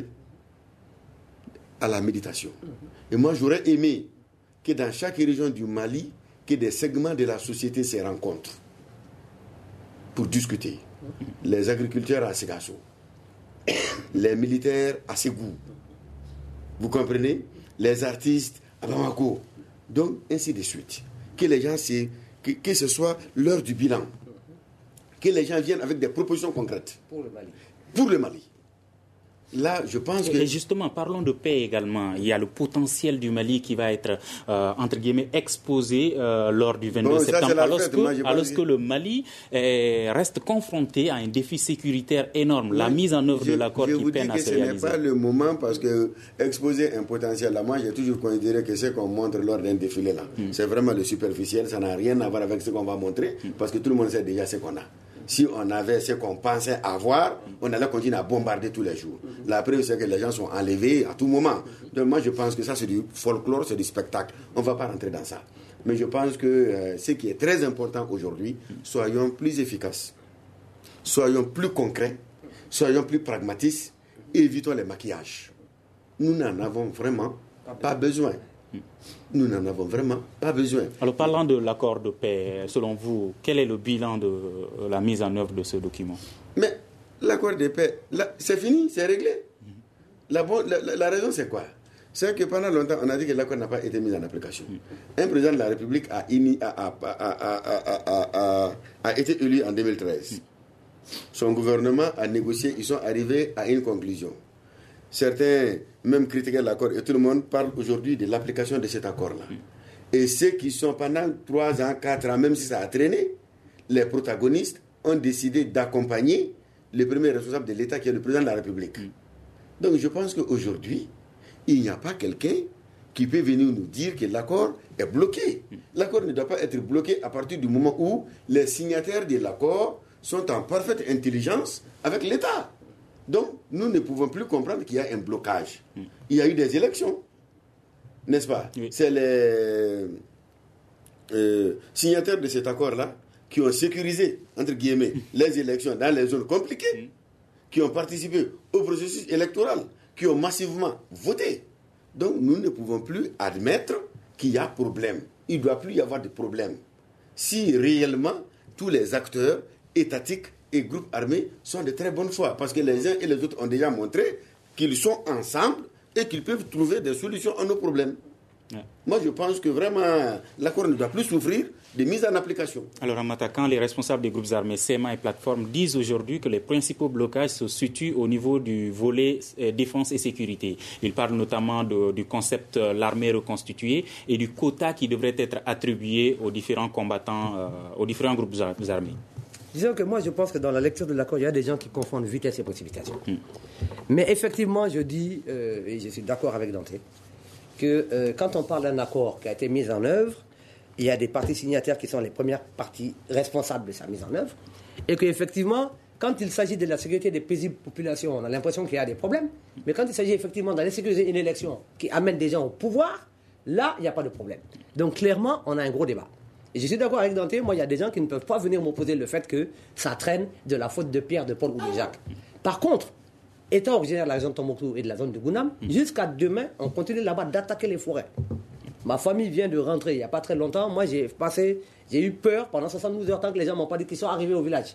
à la méditation. Et moi j'aurais aimé que dans chaque région du Mali, que des segments de la société se rencontrent pour discuter. Les agriculteurs à Ségasso, les militaires à Ségou, vous comprenez? Les artistes à Bamako. Donc, ainsi de suite. Que les gens, que, que ce soit l'heure du bilan. Que les gens viennent avec des propositions concrètes. Pour le Mali. Pour le Mali. Là, je pense que... Et justement, parlons de paix également. Il y a le potentiel du Mali qui va être, euh, entre guillemets, exposé euh, lors du vingt-deux bon, septembre, alors, fête, que, moi, alors que le Mali euh, reste confronté à un défi sécuritaire énorme, oui, la mise en œuvre je, de l'accord qui peine à se réaliser. Je vous dis que ce n'est pas le moment, parce que exposer un potentiel, là, moi, j'ai toujours considéré que ce qu'on montre lors d'un défilé, là, mm. c'est vraiment le superficiel, ça n'a rien à voir avec ce qu'on va montrer, mm. parce que tout le monde sait déjà ce qu'on a. Si on avait ce qu'on pensait avoir, on allait continuer à bombarder tous les jours. La preuve, c'est que les gens sont enlevés à tout moment. Donc moi, je pense que ça, c'est du folklore, c'est du spectacle. On ne va pas rentrer dans ça. Mais je pense que euh, ce qui est très important aujourd'hui, soyons plus efficaces, soyons plus concrets, soyons plus pragmatiques, évitons les maquillages. Nous n'en avons vraiment pas besoin. Nous n'en avons vraiment pas besoin. Alors, parlant de l'accord de paix, selon vous, quel est le bilan de la mise en œuvre de ce document? Mais l'accord de paix, là, c'est fini, c'est réglé. Mm-hmm. La, la, la raison, c'est quoi? C'est que pendant longtemps, on a dit que l'accord n'a pas été mis en application. Mm-hmm. Un président de la République a, ini, a, a, a, a, a, a été élu en deux mille treize. Mm-hmm. Son gouvernement a négocié, ils sont arrivés à une conclusion. Certains même critiquaient l'accord et tout le monde parle aujourd'hui de l'application de cet accord-là. Et ceux qui sont pendant trois ans, quatre ans, même si ça a traîné, les protagonistes ont décidé d'accompagner le premier responsable de l'État qui est le président de la République. Donc je pense qu'aujourd'hui, il n'y a pas quelqu'un qui peut venir nous dire que l'accord est bloqué. L'accord ne doit pas être bloqué à partir du moment où les signataires de l'accord sont en parfaite intelligence avec l'État. Donc, nous ne pouvons plus comprendre qu'il y a un blocage. Mm. Il y a eu des élections, n'est-ce pas? Oui. C'est les euh, signataires de cet accord-là qui ont sécurisé, entre guillemets, mm. les élections dans les zones compliquées, mm. qui ont participé au processus électoral, qui ont massivement voté. Donc, nous ne pouvons plus admettre qu'il y a problème. Il ne doit plus y avoir de problème. Si réellement, tous les acteurs étatiques et groupes armés sont de très bonne foi, parce que les uns et les autres ont déjà montré qu'ils sont ensemble et qu'ils peuvent trouver des solutions à nos problèmes. Ouais. Moi, je pense que vraiment, l'accord ne doit plus souffrir de mise en application. Alors, en m'attaquant, les responsables des groupes armés, S E M A et Plateforme, disent aujourd'hui que les principaux blocages se situent au niveau du volet euh, défense et sécurité. Ils parlent notamment de, du concept euh, l'armée reconstituée et du quota qui devrait être attribué aux différents combattants, euh, aux différents groupes armés. Disons que moi, je pense que dans la lecture de l'accord, il y a des gens qui confondent vitesse et précipitation. Mm. Mais effectivement, je dis, euh, et je suis d'accord avec Dante, que euh, quand on parle d'un accord qui a été mis en œuvre, il y a des parties signataires qui sont les premières parties responsables de sa mise en œuvre, et qu'effectivement, quand il s'agit de la sécurité des paisibles populations, on a l'impression qu'il y a des problèmes, mais quand il s'agit effectivement d'aller sécuriser une élection qui amène des gens au pouvoir, là, il n'y a pas de problème. Donc clairement, on a un gros débat. Et je suis d'accord avec Dante, moi, il y a des gens qui ne peuvent pas venir m'opposer le fait que ça traîne de la faute de Pierre, de Paul ou de Jacques. Par contre, étant originaire de la région de Tombouctou et de la zone de Gounam, mmh. jusqu'à demain, on continue là-bas d'attaquer les forêts. Ma famille vient de rentrer il n'y a pas très longtemps. Moi, j'ai passé, j'ai eu peur pendant soixante-douze heures tant que les gens ne m'ont pas dit qu'ils sont arrivés au village.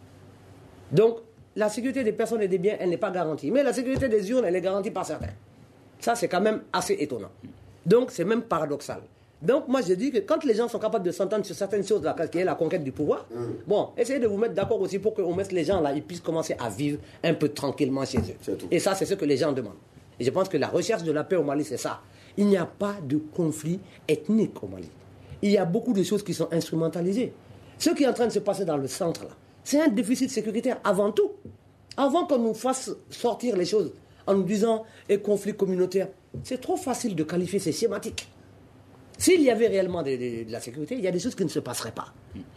Donc, la sécurité des personnes et des biens, elle n'est pas garantie. Mais la sécurité des urnes, elle est garantie par certains. Ça, c'est quand même assez étonnant. Donc, c'est même paradoxal. Donc, moi, je dis que quand les gens sont capables de s'entendre sur certaines choses, là, qui est la conquête du pouvoir, mmh. bon, essayez de vous mettre d'accord aussi pour qu'on mette les gens là, ils puissent commencer à vivre un peu tranquillement chez eux. Et ça, c'est ce que les gens demandent. Et je pense que la recherche de la paix au Mali, c'est ça. Il n'y a pas de conflit ethnique au Mali. Il y a beaucoup de choses qui sont instrumentalisées. Ce qui est en train de se passer dans le centre, là, c'est un déficit sécuritaire avant tout. Avant qu'on nous fasse sortir les choses en nous disant et conflit communautaire, c'est trop facile de qualifier ces schématiques. S'il y avait réellement de, de, de la sécurité, il y a des choses qui ne se passeraient pas.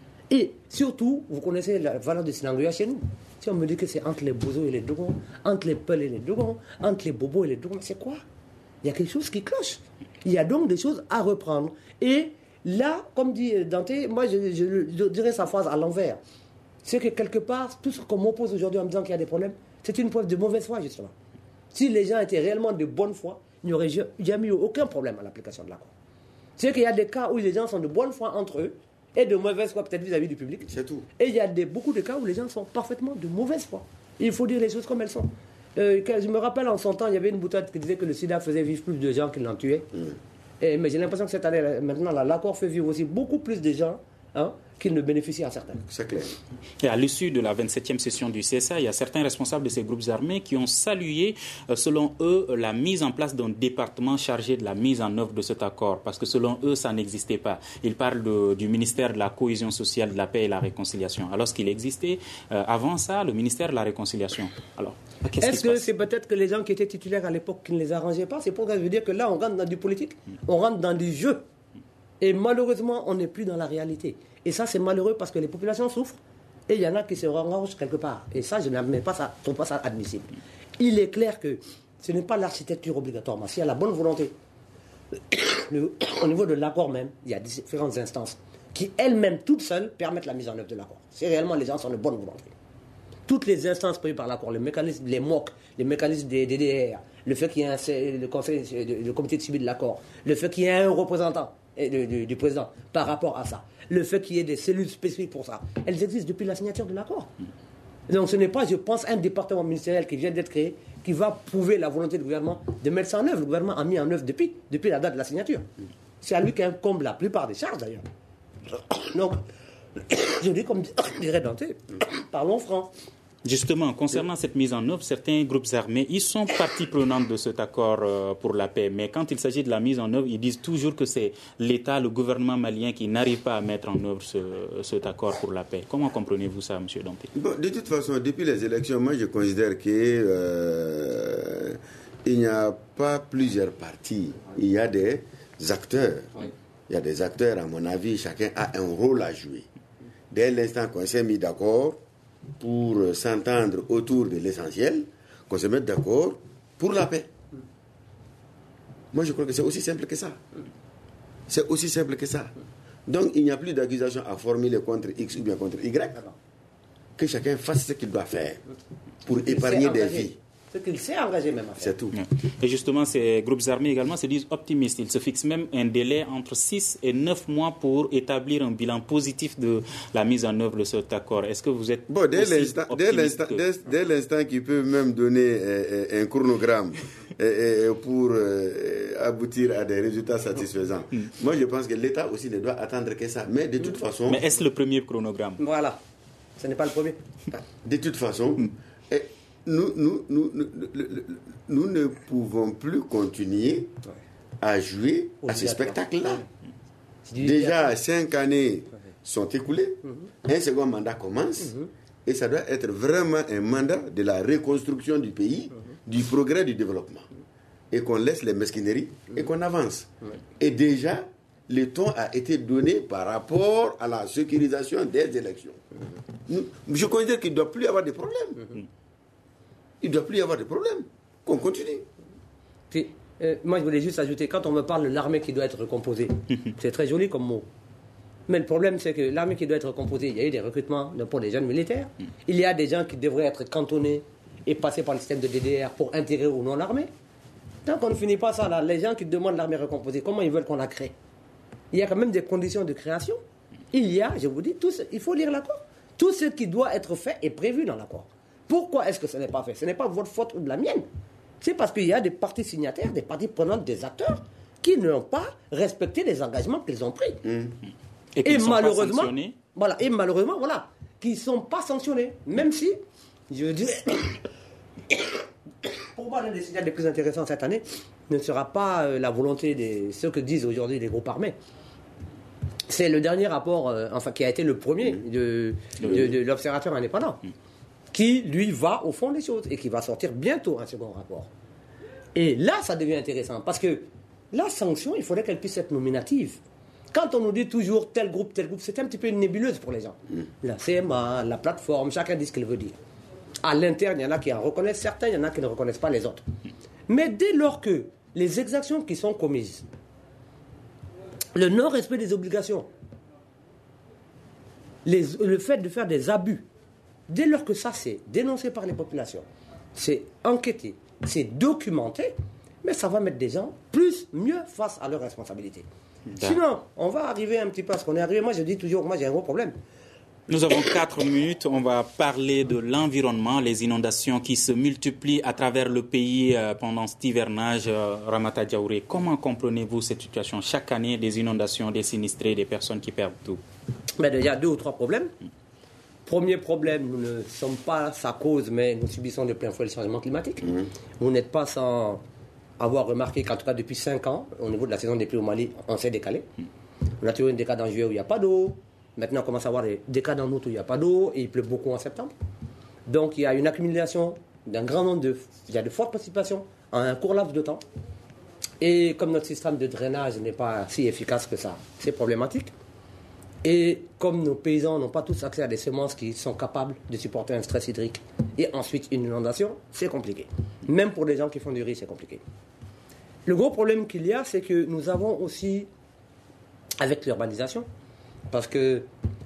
Et surtout, vous connaissez la valeur de Sinangoya chez nous. Si on me dit que c'est entre les Bozo et les Dogons, entre les Peuls et les Dogons, entre les Bobos et les Dogons, c'est quoi? Il y a quelque chose qui cloche. Il y a donc des choses à reprendre. Et là, comme dit Dante, moi je, je, je dirais sa phrase à l'envers. C'est que quelque part, tout ce qu'on m'oppose aujourd'hui en me disant qu'il y a des problèmes, c'est une preuve de mauvaise foi, justement. Si les gens étaient réellement de bonne foi, il n'y aurait jamais eu aucun problème à l'application de l'accord. C'est qu'il y a des cas où les gens sont de bonne foi entre eux et de mauvaise foi peut-être vis-à-vis du public. C'est tout. Et il y a des, beaucoup de cas où les gens sont parfaitement de mauvaise foi. Il faut dire les choses comme elles sont. Euh, je me rappelle en son temps, il y avait une boutade qui disait que le sida faisait vivre plus de gens qu'il n'en tuait. Mmh. Et, mais j'ai l'impression que cette année, maintenant, là, l'accord fait vivre aussi beaucoup plus de gens hein, qu'il ne bénéficie à certains. C'est clair. Et à l'issue de la vingt-septième session du C S A, il y a certains responsables de ces groupes armés qui ont salué, euh, selon eux, la mise en place d'un département chargé de la mise en œuvre de cet accord. Parce que selon eux, ça n'existait pas. Ils parlent de, du ministère de la cohésion sociale, de la paix et de la réconciliation. Alors qu'il existait, euh, avant ça, le ministère de la réconciliation. Alors, qu'est-ce Est-ce qui se que passe? c'est peut-être que les gens qui étaient titulaires à l'époque qui ne les arrangeaient pas? C'est pourquoi je veux dire que là, on rentre dans du politique, on rentre dans du jeu. Et malheureusement, on n'est plus dans la réalité. Et ça, c'est malheureux parce que les populations souffrent et il y en a qui se rangent quelque part. Et ça, je n'admets pas ça, je trouve pas ça admissible. Il est clair que ce n'est pas l'architecture obligatoirement. S'il y a la bonne volonté, le, au niveau de l'accord même, il y a différentes instances qui, elles-mêmes, toutes seules, permettent la mise en œuvre de l'accord. Si réellement les gens sont de bonne volonté. Toutes les instances prévues par l'accord, les mécanismes, les M O C, les mécanismes des D D R, le fait qu'il y ait un, le, conseil, le comité de suivi de l'accord, le fait qu'il y ait un représentant du, du, du président par rapport à ça, le fait qu'il y ait des cellules spécifiques pour ça, elles existent depuis la signature de l'accord. Donc ce n'est pas, je pense, un département ministériel qui vient d'être créé qui va prouver la volonté du gouvernement de mettre ça en œuvre. Le gouvernement a mis en œuvre depuis, depuis la date de la signature. C'est à lui qu'incombe la plupart des charges d'ailleurs. Donc, je dis comme dirait Dante, parlons franc. Justement, concernant cette mise en œuvre, certains groupes armés, ils sont partie prenante de cet accord euh, pour la paix. Mais quand il s'agit de la mise en œuvre, ils disent toujours que c'est l'État, le gouvernement malien qui n'arrive pas à mettre en œuvre ce, cet accord pour la paix. Comment comprenez-vous ça, M. Dante? Bon, de toute façon, depuis les élections, moi je considère qu'il euh, n'y a pas plusieurs partis. Il y a des acteurs. Oui. Il y a des acteurs, à mon avis, chacun a un rôle à jouer. Dès l'instant qu'on s'est mis d'accord pour s'entendre autour de l'essentiel, qu'on se mette d'accord pour la paix. Moi, je crois que c'est aussi simple que ça. C'est aussi simple que ça. Donc, il n'y a plus d'accusation à formuler contre X ou bien contre Y. Que chacun fasse ce qu'il doit faire pour épargner des vies. Ce qu'il s'est engagé même à faire. C'est tout. Et justement, ces groupes armés également se disent optimistes. Ils se fixent même un délai entre six et neuf mois pour établir un bilan positif de la mise en œuvre de cet accord. Est-ce que vous êtes bon, dès aussi l'instant, dès l'instant, que... dès, dès l'instant qu'ils peuvent même donner euh, un chronogramme euh, pour euh, aboutir à des résultats satisfaisants. Mm. Moi, je pense que l'État aussi ne doit attendre que ça. Mais de toute façon... Mais est-ce le premier chronogramme? Voilà. Ce n'est pas le premier. De toute façon... Mm. Et, Nous, nous, nous, nous, nous ne pouvons plus continuer à jouer à ce spectacle-là. Déjà, cinq années sont écoulées, un second mandat commence, et ça doit être vraiment un mandat de la reconstruction du pays, du progrès, du développement. Et qu'on laisse les mesquineries et qu'on avance. Et déjà, le ton a été donné par rapport à la sécurisation des élections. Je considère qu'il ne doit plus y avoir de problème. Il ne doit plus y avoir de problème. Qu'on continue. Puis, euh, moi, je voulais juste ajouter, quand on me parle de l'armée qui doit être recomposée, c'est très joli comme mot. Mais le problème, c'est que l'armée qui doit être recomposée, il y a eu des recrutements pour des jeunes militaires. Il y a des gens qui devraient être cantonnés et passer par le système de D D R pour intégrer ou non l'armée. Tant qu'on ne finit pas ça, là, les gens qui demandent l'armée recomposée, comment ils veulent qu'on la crée? Il y a quand même des conditions de création. Il y a, je vous dis, tout ce, il faut lire l'accord. Tout ce qui doit être fait est prévu dans l'accord. Pourquoi est-ce que ce n'est pas fait? Ce n'est pas votre faute ou de la mienne. C'est parce qu'il y a des parties signataires, des parties prenantes, des acteurs qui n'ont pas respecté les engagements qu'ils ont pris. Mmh. Et, qui et, ne sont malheureusement, pas sanctionnés. Voilà, et malheureusement, voilà, qui ne sont pas sanctionnés. Même si, je dirais, pour moi, l'un des signaux les plus intéressants cette année ne sera pas euh, la volonté de ceux que disent aujourd'hui les groupes armés. C'est le dernier rapport, euh, enfin qui a été le premier de, de, de, de l'Observateur indépendant, qui lui va au fond des choses et qui va sortir bientôt un second rapport. Et là, ça devient intéressant parce que la sanction, il faudrait qu'elle puisse être nominative. Quand on nous dit toujours tel groupe, tel groupe, c'est un petit peu une nébuleuse pour les gens. La C M A, la plateforme, chacun dit ce qu'il veut dire. À l'interne, il y en a qui en reconnaissent certains, il y en a qui ne reconnaissent pas les autres. Mais dès lors que les exactions qui sont commises, le non-respect des obligations, les, le fait de faire des abus, dès lors que ça c'est dénoncé par les populations, c'est enquêté, c'est documenté, mais ça va mettre des gens plus, mieux face à leurs responsabilités. Sinon, on va arriver un petit peu à ce qu'on est arrivé. Moi, je dis toujours, moi j'ai un gros problème. Nous avons quatre minutes. On va parler de l'environnement, les inondations qui se multiplient à travers le pays euh, pendant cet hivernage. Euh, Ramata Diaouré, comment comprenez-vous cette situation? Chaque année, des inondations, des sinistrés, des personnes qui perdent tout. Mais il y a deux ou trois problèmes. Premier problème, nous ne sommes pas sa cause, mais nous subissons de plein fouet le changement climatique. Mmh. Vous n'êtes pas sans avoir remarqué qu'en tout cas depuis cinq ans, au niveau de la saison des pluies au Mali, on s'est décalé. Mmh. On a toujours une décade en juillet où il n'y a pas d'eau. Maintenant, on commence à avoir des décades en août où il n'y a pas d'eau et il pleut beaucoup en septembre. Donc, il y a une accumulation d'un grand nombre de... Il y a de fortes précipitations en un court laps de temps. Et comme notre système de drainage n'est pas si efficace que ça, c'est problématique. Et comme nos paysans n'ont pas tous accès à des semences qui sont capables de supporter un stress hydrique et ensuite une inondation, c'est compliqué. Même pour les gens qui font du riz, c'est compliqué. Le gros problème qu'il y a, c'est que nous avons aussi, avec l'urbanisation, parce que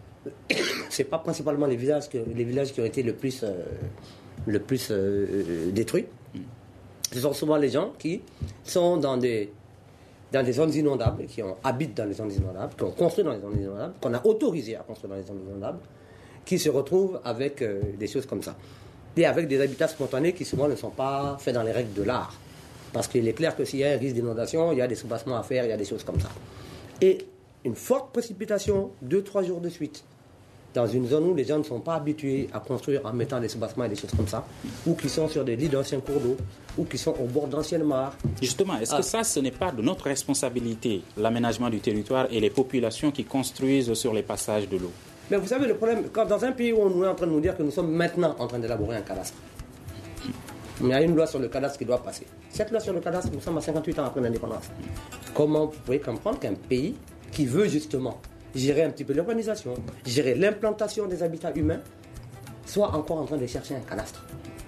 ce n'est pas principalement les villages, que, les villages qui ont été le plus, euh, le plus euh, détruits. Ce sont souvent les gens qui sont dans des, dans des zones inondables, qui ont, habitent dans les zones inondables, qui ont construit dans les zones inondables, qu'on a autorisé à construire dans les zones inondables, qui se retrouvent avec euh, des choses comme ça. Et avec des habitats spontanés qui souvent ne sont pas faits dans les règles de l'art. Parce qu'il est clair que s'il y a un risque d'inondation, il y a des soubassements à faire, il y a des choses comme ça. Et une forte précipitation, deux, trois jours de suite, dans une zone où les gens ne sont pas habitués à construire en mettant des soubassements et des choses comme ça, ou qui sont sur des lits d'anciens cours d'eau, ou qui sont au bord d'anciennes mares. Justement, est-ce ah. que ça, ce n'est pas de notre responsabilité, l'aménagement du territoire et les populations qui construisent sur les passages de l'eau? Mais vous savez, le problème, quand dans un pays où on est en train de nous dire que nous sommes maintenant en train d'élaborer un cadastre, il y a une loi sur le cadastre qui doit passer. Cette loi sur le cadastre, nous sommes à cinquante-huit ans après l'indépendance. Comment vous pouvez comprendre qu'un pays qui veut justement gérer un petit peu l'urbanisation, gérer l'implantation des habitats humains, soit encore en train de chercher un cadastre?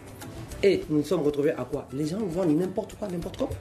Et nous nous sommes retrouvés à quoi? Les gens vendent n'importe quoi, n'importe comment.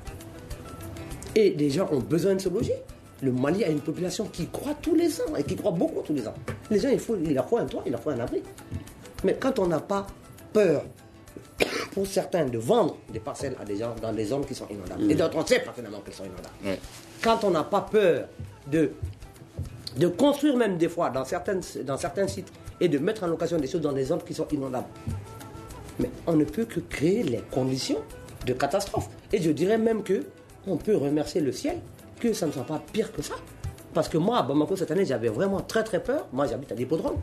Et les gens ont besoin de se loger. Le Mali a une population qui croît tous les ans, et qui croît beaucoup tous les ans. Les gens, il, faut, il leur faut un toit, il leur faut un abri. Mais quand on n'a pas peur, pour certains, de vendre des parcelles à des gens dans des zones qui sont inondables, mmh. et d'autres, on sait parfaitement qu'elles sont inondables. Mmh. Quand on n'a pas peur de, de construire même des fois dans, certaines, dans certains sites et de mettre en location des choses dans des zones qui sont inondables, mais on ne peut que créer les conditions de catastrophe. Et je dirais même qu'on peut remercier le ciel que ça ne soit pas pire que ça. Parce que moi, à Bamako, cette année, j'avais vraiment très très peur. Moi, j'habite à l'hippodrome.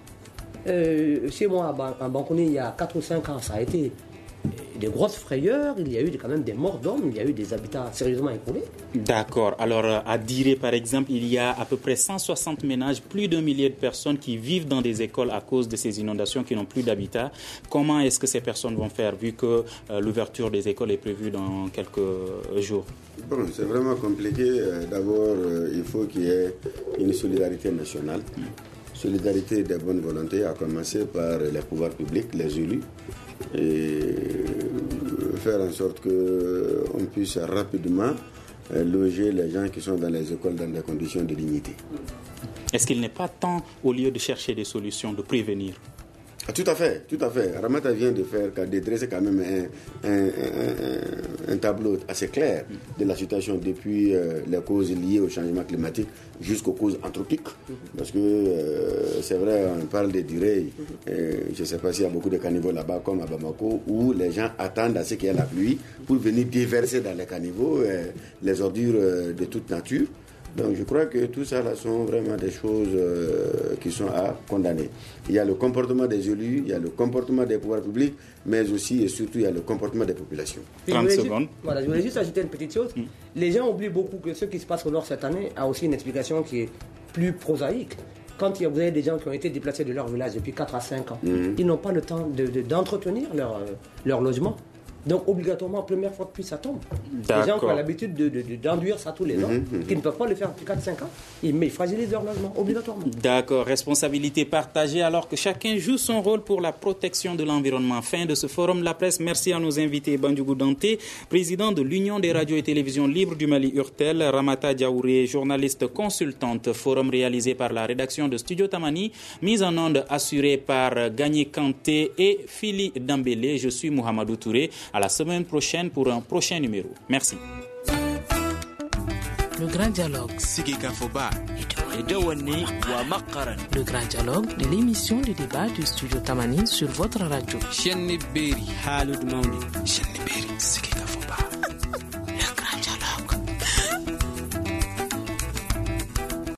Euh, chez moi, à Bankouni, il y a quatre ou cinq ans, ça a été des grosses frayeurs. Il y a eu quand même des morts d'hommes. Il y a eu des habitats sérieusement écroulés. D'accord. Alors, à Diré, par exemple, il y a à peu près cent soixante ménages, plus d'un millier de personnes qui vivent dans des écoles à cause de ces inondations, qui n'ont plus d'habitat. Comment est-ce que ces personnes vont faire, vu que euh, l'ouverture des écoles est prévue dans quelques jours? Bon, c'est vraiment compliqué. D'abord, euh, il faut qu'il y ait une solidarité nationale. Mm. Solidarité des bonnes volontés, à commencer par les pouvoirs publics, les élus, et faire en sorte qu'on puisse rapidement loger les gens qui sont dans les écoles dans des conditions de dignité. Est-ce qu'il n'est pas temps, au lieu de chercher des solutions, de prévenir? Ah, tout à fait, tout à fait. Ramata vient de faire, de dresser quand même un, un, un, un tableau assez clair de la situation depuis euh, les causes liées au changement climatique jusqu'aux causes anthropiques. Parce que euh, c'est vrai, on parle des durées. Euh, je ne sais pas s'il y a beaucoup de caniveaux là-bas, comme à Bamako, où les gens attendent à ce qu'il y ait la pluie pour venir déverser dans les caniveaux euh, les ordures euh, de toute nature. Donc je crois que tout ça là sont vraiment des choses euh, qui sont à condamner. Il y a le comportement des élus, il y a le comportement des pouvoirs publics, mais aussi et surtout il y a le comportement des populations. trente secondes. Juste, voilà, je voulais juste ajouter une petite chose. Mm. Les gens oublient beaucoup que ce qui se passe au nord cette année a aussi une explication qui est plus prosaïque. Quand vous avez des gens qui ont été déplacés de leur village depuis quatre à cinq ans, mm. ils n'ont pas le temps de, de, d'entretenir leur, euh, leur logement. Donc, obligatoirement, première fois de pluie, ça tombe. D'accord. Les gens qui ont l'habitude de, de, de, d'enduire ça tous les ans, mmh, qui ne peuvent pas le faire depuis quatre à cinq ans, ils, ils fragilisent leur logement, obligatoirement. D'accord. Responsabilité partagée alors que chacun joue son rôle pour la protection de l'environnement. Fin de ce forum de la presse. Merci à nos invités. Bandjougou Dante, président de l'Union des radios et télévisions libres du Mali Urtel, Ramata Diaouré, journaliste consultante. Forum réalisé par la rédaction de Studio Tamani, mise en onde assurée par Gagné Kanté et Fili Dambélé. Je suis Mohamedou Touré. À la semaine prochaine pour un prochain numéro. Merci. Le grand dialogue. Le grand dialogue de l'émission de débat du Studio Tamani sur votre radio.